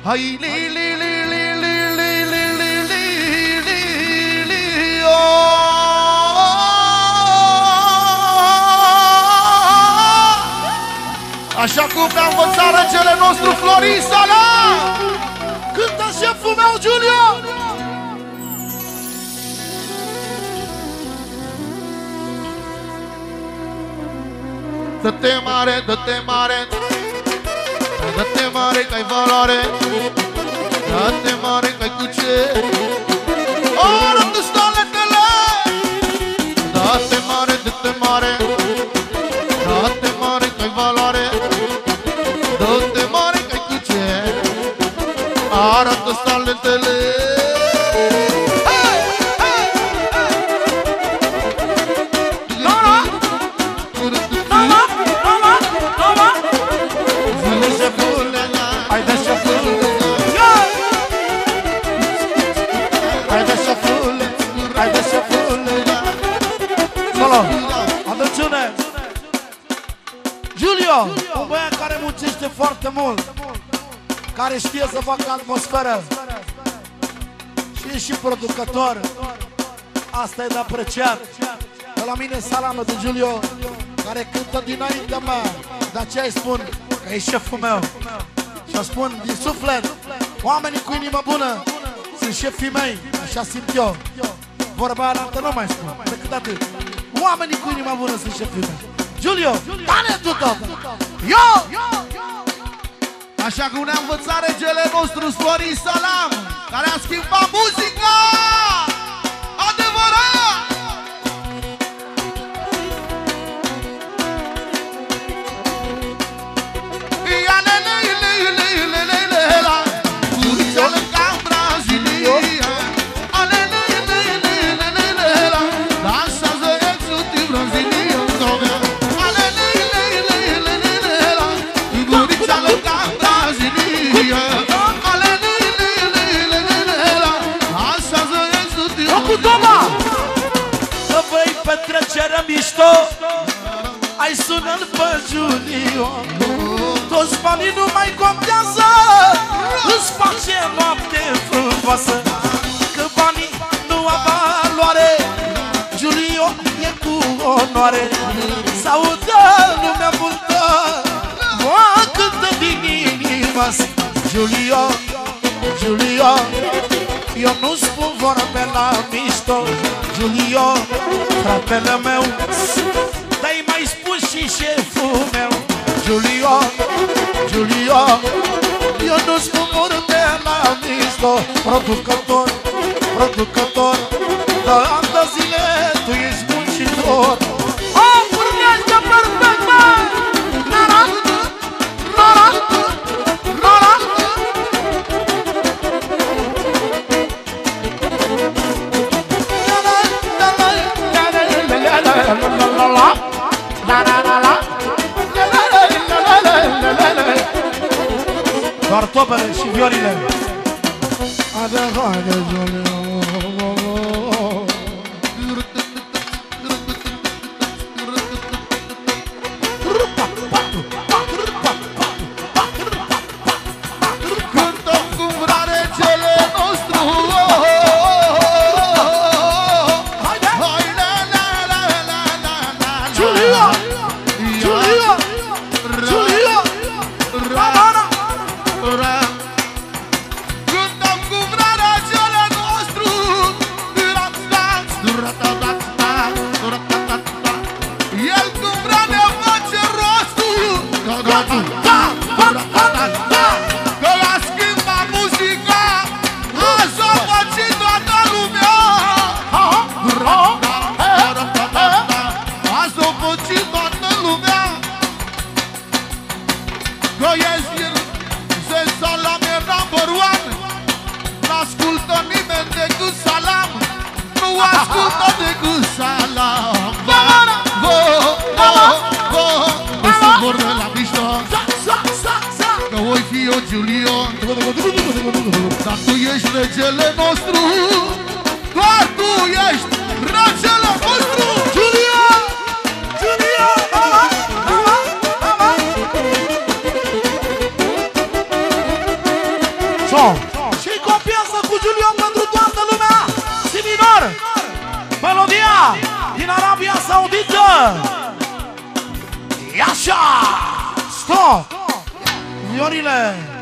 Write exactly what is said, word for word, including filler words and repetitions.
Hai li li li li li li li li li li li Așa cum ne-a învățat regele nostru Florin Salam. Cântă șeful meu Giulio. Dă-te mare, dă-te mare, dă-te mare că-ai valoare, dă-te mare că-ai cu ce. Arată staletele. Dă-te mare, dă-te mare, dă-te mare că-ai valoare, dă-te mare că-ai cu ce. Arată staletele. Giulio, un băiat care muncește foarte mult, care știe să facă atmosferă și e și producător. Asta e de apreciat. De la mine salamă de Giulio, care cântă dinaintea mea. De aceea îi spun că e șeful meu. Și o spun din suflet, oamenii cu inimă bună sunt șefii mei, așa simt eu. Vorba altă nu mai spun, decât atât. Oamenii cu inima bună sunt șefii mei. Giulio, talentul tot! Yo! Așa cum ne-a învățat regele nostru Florin Salam, care a schimbat muzica! Adevărat! Petrecere mișto, ai sună-l pe Giulio. Toți banii nu mai contează, îți face noapte frumoasă. Că banii nu au valoare, Giulio e cu onoare. S-audă lumea multă, mă cântă din inima. Giulio, Giulio, eu nu spun vorbe la mișto. Giulio, fratele meu, dar-i mai spus și șeful meu. Giulio, Giulio, eu nu spun vorbe la mișto. Producător, producător, de ani de zile tu ești muncitor. O, urmează perfect, mă! Nara, nara, nara. Doar topele și violile. Adevărul Giulio. Cântăm cum vrea regele nostru. Giulio, Giulio, Giulio, Ramana. Cântăm cu vrea regele nostru. El cum vrea ne face rostul. Că a schimbat muzica, așa face toată lumea. Așa face toată lumea. Că ești se Salam e number one. N-ascultă nimeni decât Salam. Nu ascultă E așa! Stop! Viorile!